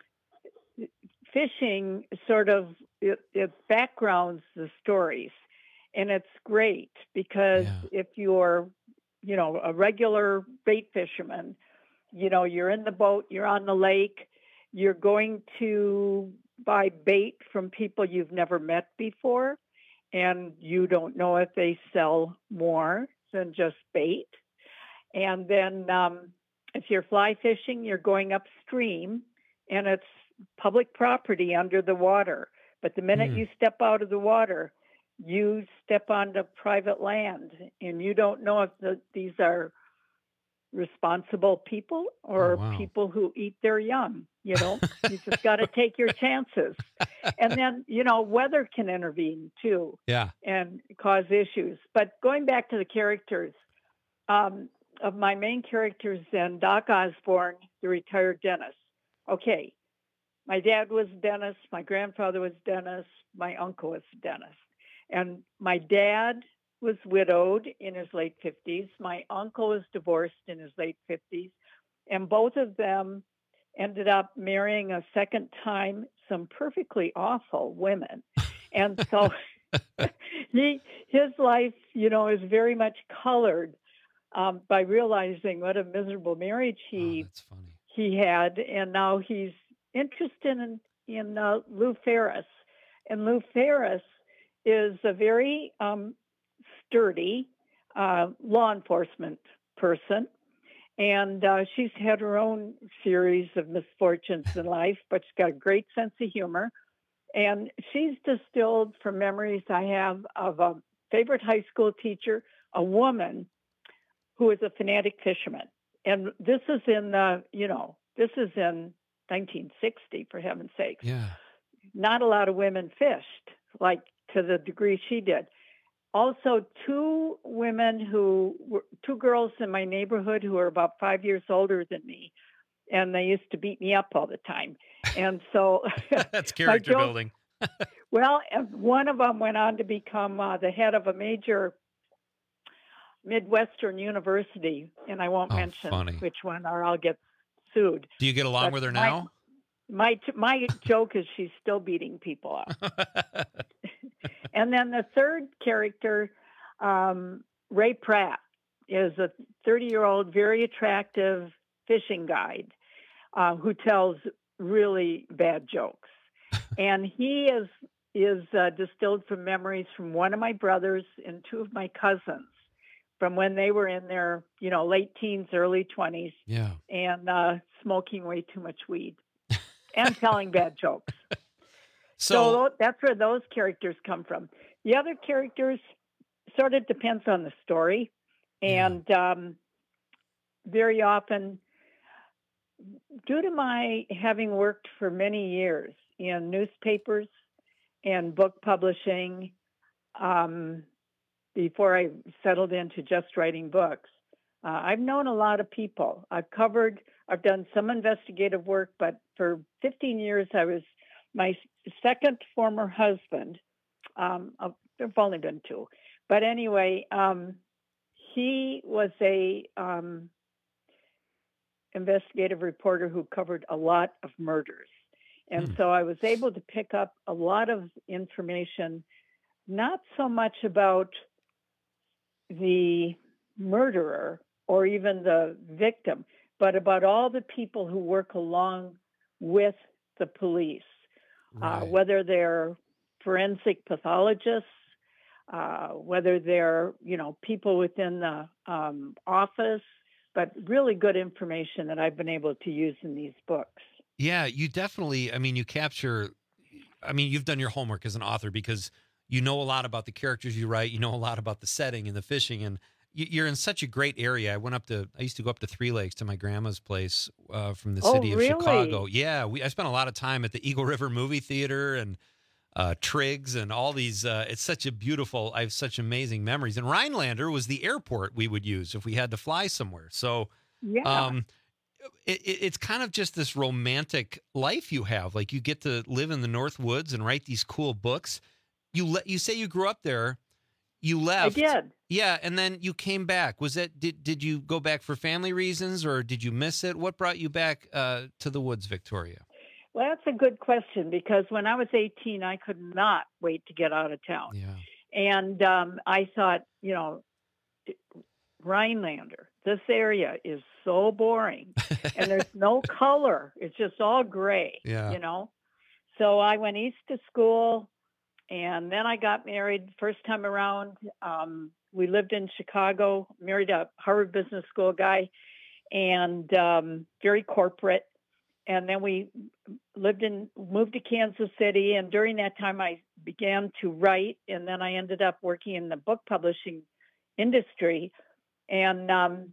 fishing sort of, it backgrounds the stories. And it's great because if you're, a regular bait fisherman, you're in the boat, you're on the lake, you're going to buy bait from people you've never met before, and you don't know if they sell more than just bait. And then if you're fly fishing, you're going upstream, and it's public property under the water. But the minute you step out of the water, you step onto private land, and you don't know if these are responsible people or people who eat their young. You just got to take your chances. And then, weather can intervene too. Yeah. And cause issues. But going back to the characters, of my main characters then, Doc Osborne, the retired dentist. Okay. My dad was a dentist. My grandfather was a dentist. My uncle was a dentist. And my dad was widowed in his late 50s. My uncle was divorced in his late 50s. And both of them ended up marrying a second time some perfectly awful women. And so his life, is very much colored by realizing what a miserable marriage he had. And now he's interested in Lou Ferris. And Lou Ferris is a very sturdy law enforcement person. And she's had her own series of misfortunes in life, but she's got a great sense of humor. And she's distilled from memories I have of a favorite high school teacher, a woman who is a fanatic fisherman. And this is in, this is in 1960, for heaven's sakes. Yeah. Not a lot of women fished, like to the degree she did. Also, two girls in my neighborhood who were about 5 years older than me, and they used to beat me up all the time. And so that's character building. Well, one of them went on to become the head of a major Midwestern university, and I won't mention which one, or I'll get sued. Do you get along with her now? My joke is she's still beating people up. And then the third character, Ray Pratt, is a 30-year-old, very attractive fishing guide who tells really bad jokes. And he is distilled from memories from one of my brothers and two of my cousins from when they were in their, late teens, early 20s, and smoking way too much weed and telling bad jokes. So that's where those characters come from. The other characters sort of depends on the story. And very often, due to my having worked for many years in newspapers and book publishing, before I settled into just writing books, I've known a lot of people. I've done some investigative work, but for 15 years, I was my second former husband. There've only been two. But anyway, he was a investigative reporter who covered a lot of murders. And so I was able to pick up a lot of information, not so much about the murderer or even the victim, but about all the people who work along with the police, whether they're forensic pathologists, whether they're, people within the office, but really good information that I've been able to use in these books. Yeah, you definitely, you capture, you've done your homework as an author because you know a lot about the characters you write, you know a lot about the setting and the fishing, and you're in such a great area. I used to go up to Three Lakes to my grandma's place from the city of Chicago. Yeah, I spent a lot of time at the Eagle River Movie Theater and Triggs and all these. It's such a beautiful, I have such amazing memories. And Rhinelander was the airport we would use if we had to fly somewhere. So it's kind of just this romantic life you have. Like you get to live in the North Woods and write these cool books. You say you grew up there. You left. I did. Yeah, and then you came back. Was that did you go back for family reasons, or did you miss it? What brought you back to the woods, Victoria? Well, that's a good question, because when I was 18, I could not wait to get out of town. Yeah. And I thought, Rhinelander, this area is so boring, and there's no color. It's just all gray, So I went east to school, and then I got married first time around. We lived in Chicago, married a Harvard Business School guy, and very corporate. And then we moved to Kansas City. And during that time, I began to write. And then I ended up working in the book publishing industry, and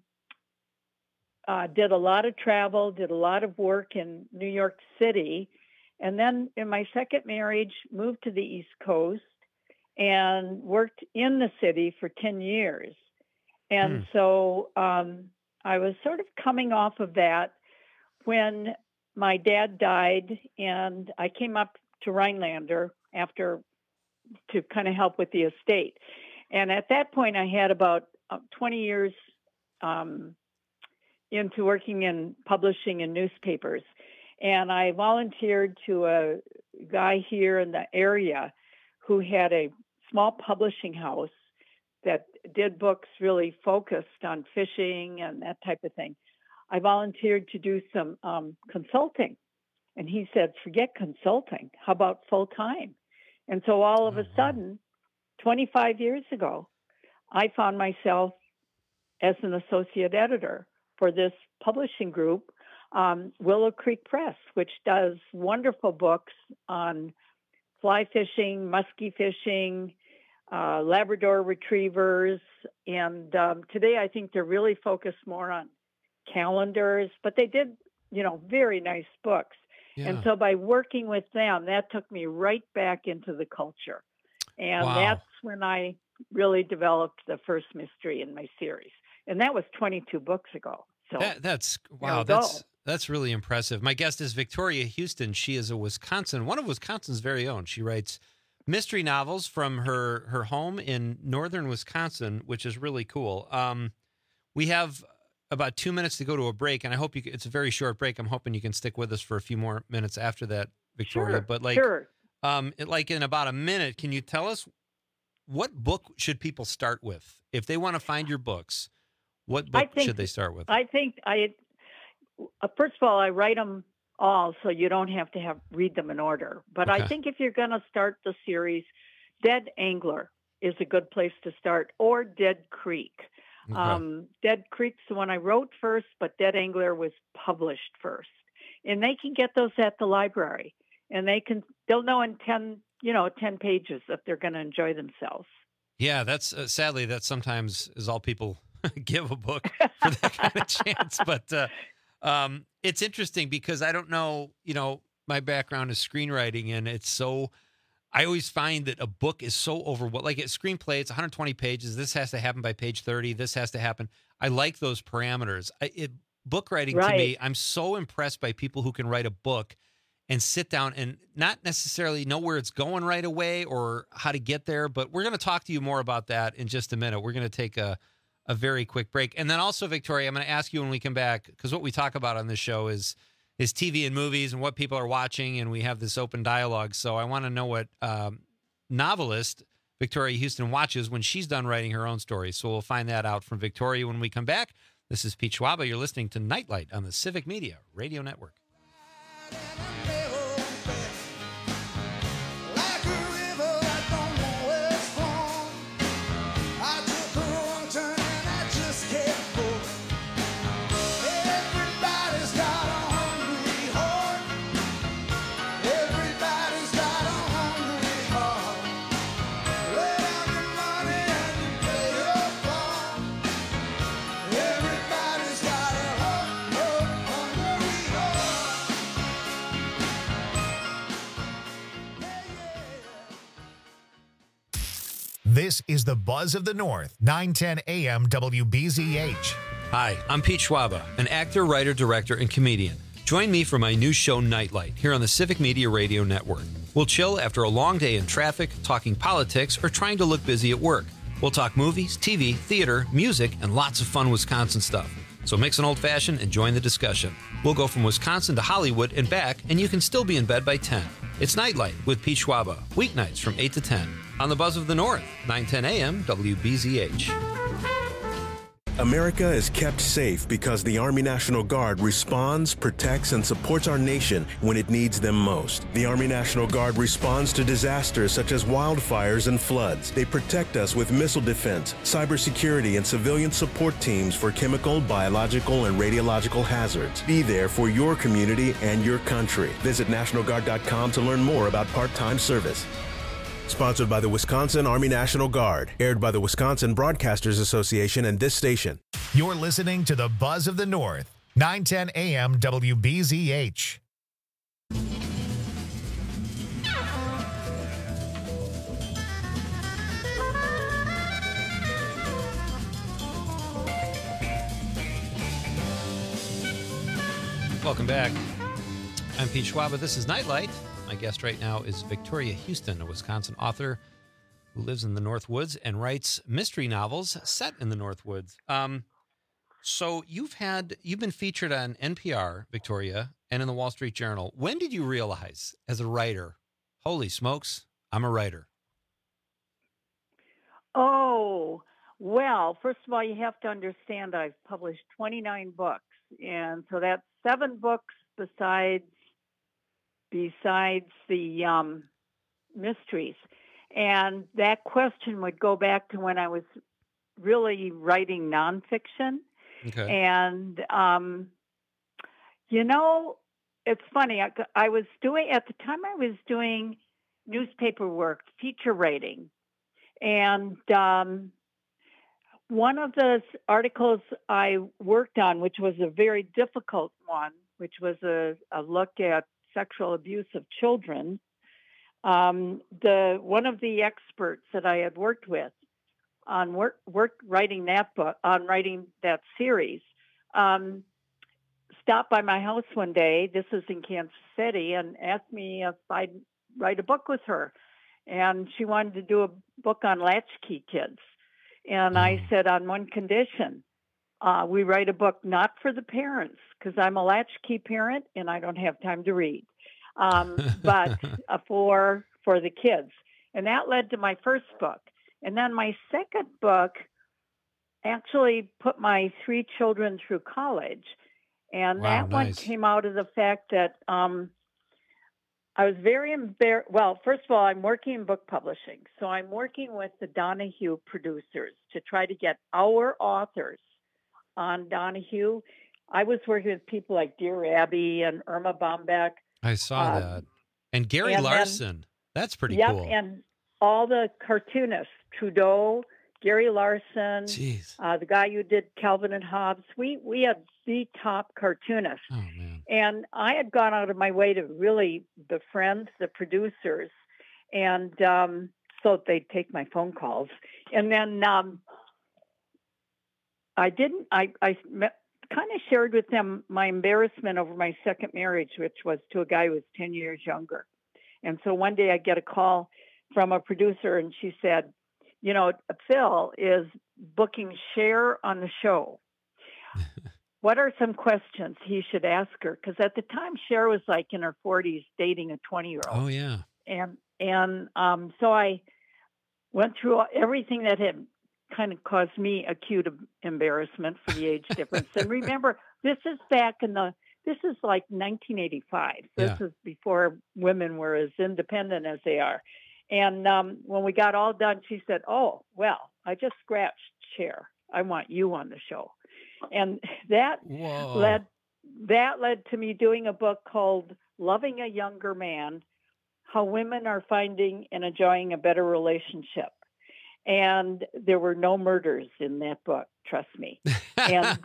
did a lot of travel, did a lot of work in New York City. And then in my second marriage, moved to the East Coast and worked in the city for 10 years. And so I was sort of coming off of that when my dad died, and I came up to Rhinelander to kind of help with the estate. And at that point, I had about 20 years into working in publishing in newspapers. And I volunteered to a guy here in the area who had a small publishing house that did books really focused on fishing and that type of thing. I volunteered to do some consulting. And he said, forget consulting. How about full time? And so all of a sudden, 25 years ago, I found myself as an associate editor for this publishing group, Willow Creek Press, which does wonderful books on fly fishing, muskie fishing, Labrador retrievers. And today I think they're really focused more on calendars, but they did, very nice books. Yeah. And so by working with them, that took me right back into the culture. And that's when I really developed the first mystery in my series. And that was 22 books ago. So that's really impressive. My guest is Victoria Houston. She is one of Wisconsin's very own. She writes mystery novels from her home in northern Wisconsin, which is really cool. We have about 2 minutes to go to a break, and I hope it's a very short break. I'm hoping you can stick with us for a few more minutes after that, Victoria. Sure, but like in about a minute, can you tell us what book should people start with if they want to find your books? What book should they start with? I think first of all, I write them all so you don't have to read them in order. But I think if you're going to start the series, Dead Angler is a good place to start, or Dead Creek. Okay. Dead Creek's the one I wrote first, but Dead Angler was published first. And they can get those at the library, and they'll know in 10 pages if they're going to enjoy themselves. Yeah, that's sadly that sometimes is all people give a book for that kind of chance. But it's interesting because I don't know, my background is screenwriting, and I always find that a book is so overwhelming. Like a screenplay, it's 120 pages. This has to happen by page 30. This has to happen. I like those parameters. Book writing to me, I'm so impressed by people who can write a book and sit down and not necessarily know where it's going right away or how to get there. But we're going to talk to you more about that in just a minute. We're going to take a very quick break. And then also, Victoria, I'm going to ask you when we come back, because what we talk about on this show is TV and movies and what people are watching, and we have this open dialogue. So I want to know what novelist Victoria Houston watches when she's done writing her own stories. So we'll find that out from Victoria when we come back. This is Pete Schwaba. You're listening to Nightlight on the Civic Media Radio Network. This is the Buzz of the North, 910 AM WBZH. Hi, I'm Pete Schwaba, an actor, writer, director, and comedian. Join me for my new show, Nightlight, here on the Civic Media Radio Network. We'll chill after a long day in traffic, talking politics, or trying to look busy at work. We'll talk movies, TV, theater, music, and lots of fun Wisconsin stuff. So mix an old-fashioned and join the discussion. We'll go from Wisconsin to Hollywood and back, and you can still be in bed by 10. It's Nightlight with Pete Schwaba, weeknights from 8 to 10. On the Buzz of the North, 9:10 a.m. WBZH. America is kept safe because the Army National Guard responds, protects, and supports our nation when it needs them most. The Army National Guard responds to disasters such as wildfires and floods. They protect us with missile defense, cybersecurity, and civilian support teams for chemical, biological, and radiological hazards. Be there for your community and your country. Visit NationalGuard.com to learn more about part-time service. Sponsored by the Wisconsin Army National Guard. Aired by the Wisconsin Broadcasters Association and this station. You're listening to the Buzz of the North, 9:10 a.m. WBZH. Welcome back. I'm Pete Schwaba. This is Nightlight. My guest right now is Victoria Houston, a Wisconsin author who lives in the North Woods and writes mystery novels set in the North Woods. So you've been featured on NPR, Victoria, and in the Wall Street Journal. When did you realize as a writer, holy smokes, I'm a writer? Oh, well, first of all, you have to understand I've published 29 books. And so that's 7 books besides the mysteries. And that question would go back to when I was really writing nonfiction. Okay. And, it's funny. I was doing newspaper work, feature writing. And one of the articles I worked on, which was a very difficult one, which was a look at sexual abuse of children. One of the experts that I had worked with on writing that book, on writing that series, stopped by my house one day. This was in Kansas City, and asked me if I'd write a book with her. And she wanted to do a book on latchkey kids. And I said, on one condition. We write a book not for the parents, because I'm a latchkey parent and I don't have time to read, but for the kids. And that led to my first book. And then my second book actually put my 3 children through college. And that one came out of the fact that I was very embarrassed. Well, first of all, I'm working in book publishing. So I'm working with the Donahue producers to try to get our authors on Donahue. I was working with people like Dear Abby and Irma Bombeck. I saw that. And Gary Larson. That's pretty cool. Yep, and all the cartoonists, Trudeau, Gary Larson, the guy who did Calvin and Hobbes. We had the top cartoonists. Oh, man. And I had gone out of my way to really befriend the producers, and so they'd take my phone calls. And then I kind of shared with them my embarrassment over my second marriage, which was to a guy who was 10 years younger. And so one day I get a call from a producer, and she said, Phil is booking Cher on the show. What are some questions he should ask her? Because at the time, Cher was like in her 40s dating a 20-year-old. Oh, yeah. And so I went through everything that had kind of caused me acute embarrassment for the age difference. And remember, this is like 1985. This is before women were as independent as they are. And when we got all done, she said, "Oh, well, I just scratched Cher. I want you on the show." And that led to me doing a book called Loving a Younger Man, How Women Are Finding and Enjoying a Better Relationship. And there were no murders in that book, trust me. And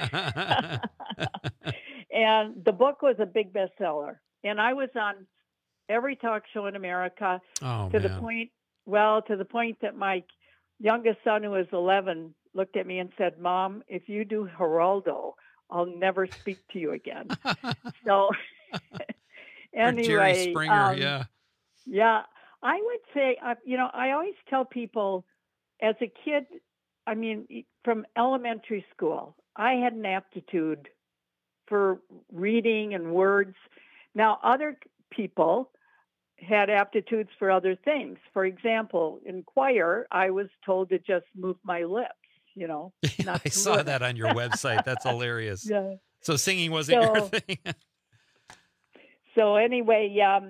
and the book was a big bestseller. And I was on every talk show in America to the point that my youngest son, who was 11, looked at me and said, "Mom, if you do Geraldo, I'll never speak to you again." So anyway, Jerry Springer, yeah, I would say, I always tell people, as a kid, from elementary school, I had an aptitude for reading and words. Now, other people had aptitudes for other things. For example, in choir, I was told to just move my lips, not I saw that on your website. That's hilarious. Yeah. So singing wasn't your thing. So anyway,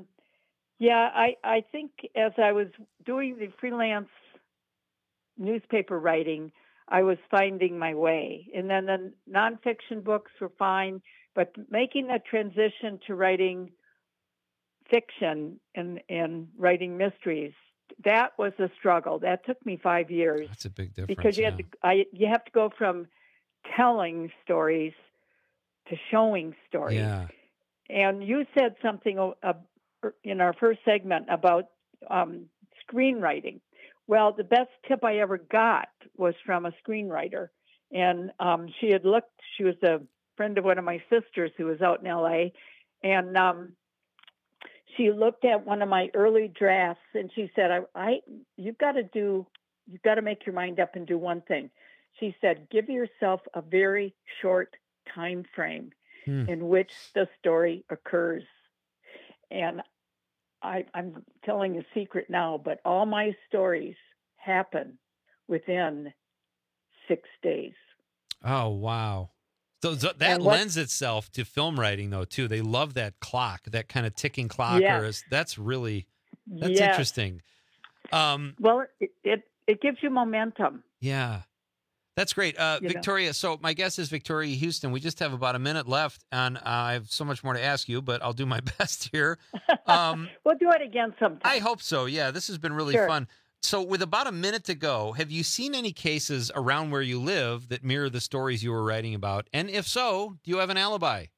I think as I was doing the freelance newspaper writing, I was finding my way. And then the nonfiction books were fine, but making that transition to writing fiction and writing mysteries, that was a struggle. That took me 5 years. That's a big difference. Because you have to go from telling stories to showing stories. Yeah. And you said something in our first segment about screenwriting. Well, the best tip I ever got was from a screenwriter. And she was a friend of one of my sisters who was out in LA. And she looked at one of my early drafts and she said, you've got to make your mind up and do one thing. She said, give yourself a very short time frame in which the story occurs. And I'm telling a secret now, but all my stories happen within 6 days. Oh, wow. So that lends itself to film writing, though, too. They love that clock, that kind of ticking clock. Yes. That's interesting. Well, it gives you momentum. Yeah. That's great. Victoria, so my guest is Victoria Houston. We just have about a minute left, and I have so much more to ask you, but I'll do my best here. We'll do it again sometime. I hope so. Yeah, this has been really fun. So with about a minute to go, have you seen any cases around where you live that mirror the stories you were writing about? And if so, do you have an alibi?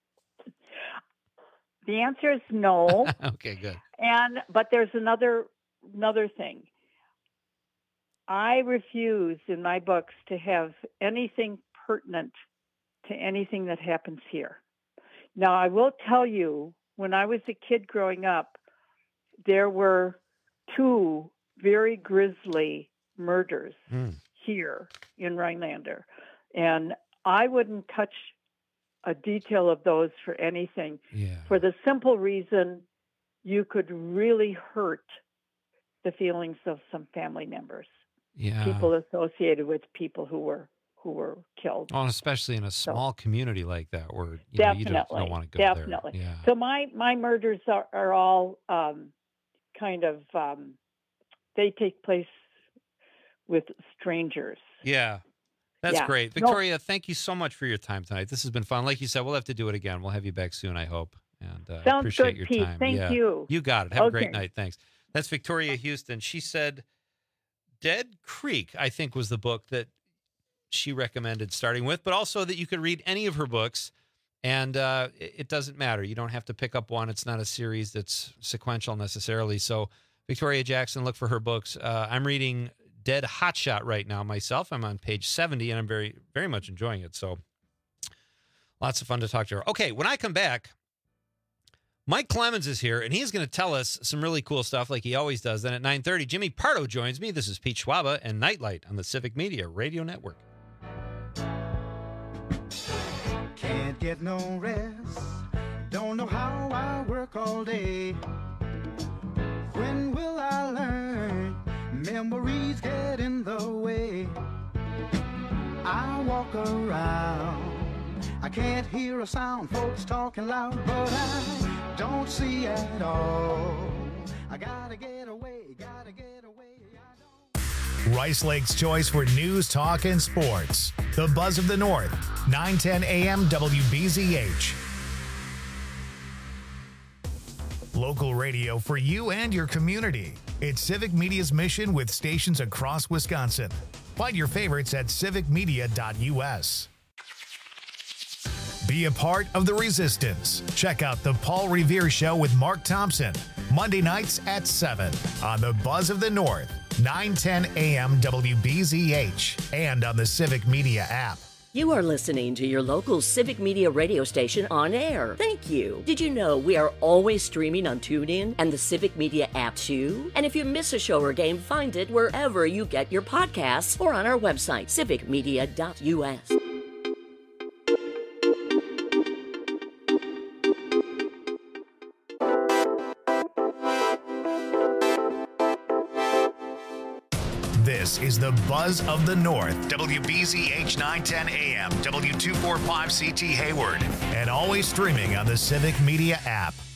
The answer is no. Okay, good. But there's another thing. I refuse in my books to have anything pertinent to anything that happens here. Now, I will tell you, when I was a kid growing up, there were 2 very grisly murders here in Rhinelander. And I wouldn't touch a detail of those for anything, for the simple reason you could really hurt the feelings of some family members. Yeah. People associated with people who were killed. Oh, especially in a small community like that, where you don't want to go there. Yeah. So my murders are all kind of they take place with strangers. Yeah, that's great, Victoria. Thank you so much for your time tonight. This has been fun. Like you said, we'll have to do it again. We'll have you back soon, I hope. And Sounds appreciate good, your Pete. time. Thank you. You got it. Have a great night. Thanks. That's Victoria Houston. She said Dead Creek, I think, was the book that she recommended starting with, but also that you could read any of her books, and it doesn't matter. You don't have to pick up one. It's not a series that's sequential necessarily. So Victoria Jackson, look for her books. I'm reading Dead Hotshot right now myself. I'm on page 70, and I'm very, very much enjoying it. So lots of fun to talk to her. Okay, when I come back, Mike Clemens is here, and he's going to tell us some really cool stuff like he always does. Then at 9:30, Jimmy Pardo joins me. This is Pete Schwaba and Nightlight on the Civic Media Radio Network. Can't get no rest, don't know how I work all day. When will I learn? Memories get in the way. I walk around, I can't hear a sound, folks talking loud, but I don't see at all. I gotta get away, gotta get away. Rice Lake's choice for news, talk, and sports. The Buzz of the North, 910 AM WBZH. Local radio for you and your community. It's Civic Media's mission with stations across Wisconsin. Find your favorites at civicmedia.us. Be a part of the resistance. Check out the Paul Revere Show with Mark Thompson, Monday nights at 7 on the Buzz of the North, 910 AM WBZH, and on the Civic Media app. You are listening to your local Civic Media radio station on air. Thank you. Did you know we are always streaming on TuneIn and the Civic Media app too? And if you miss a show or game, find it wherever you get your podcasts or on our website, civicmedia.us. This is the Buzz of the North, WBZH 910 AM, W245CT Hayward, and always streaming on the Civic Media app.